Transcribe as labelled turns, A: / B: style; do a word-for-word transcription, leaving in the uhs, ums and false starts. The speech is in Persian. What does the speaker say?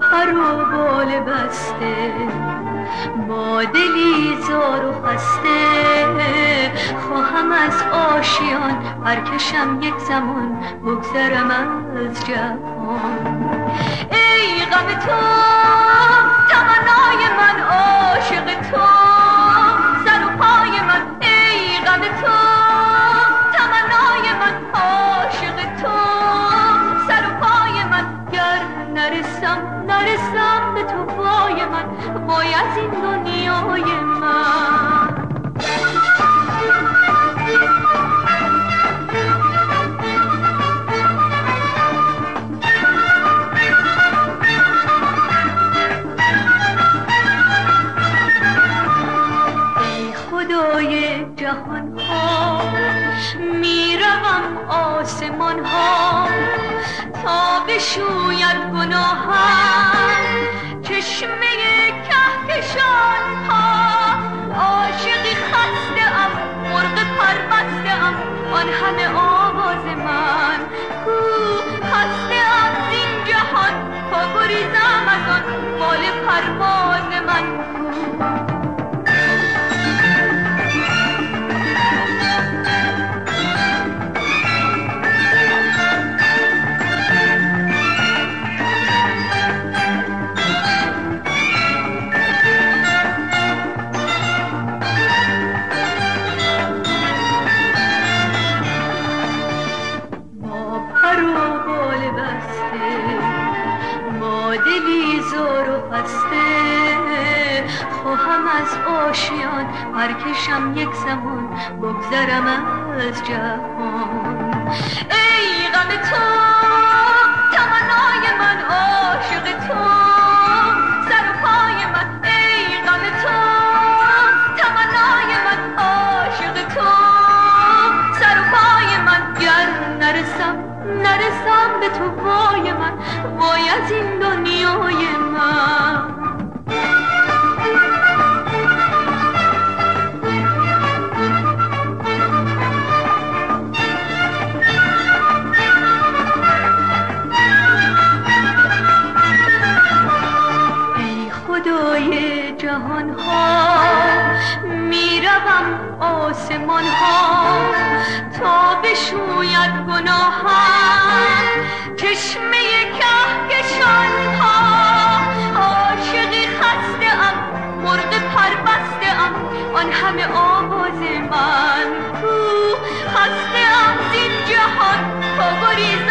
A: پر و بال بسته، با دلی زار و خسته، خواهم از آشیان پرکشم یک زمان، بگذرم از جهان. ای غم تو تمنای من، عاشق تو سر و پای من. ای غم تو تمنای من، عاشق تو سر و پای من. گر نرسم نرسم به تو پای من، وای از این دنیای من. ای خدای جهان ها، میروم آسمان ها تا بشوید گناهم چشمه کهکشان ها. عاشقی خسته ام، مرغ پربسته ام، آن همه آواز من کو. خسته ام زین جهان تا گریزم از آن بال پرواز من کو. خواهم از آشیان پرکشم یک زمان، بگذرم از جهان. ای غم تو تمنای من، عاشق تو سر و پای من. ای غم تو تمنای من، عاشق تو سر و پای من. گر نرسم نرسم به تو پای من، وای از این دنیای من. خدای جهان ها، میروم آسمان ها تا بشوید گناهم چشمه کهکشان ها. عاشقی خسته ام، مرغ پربسته ام، آن همه آواز من کو. خسته ام زین جهان تا گریزم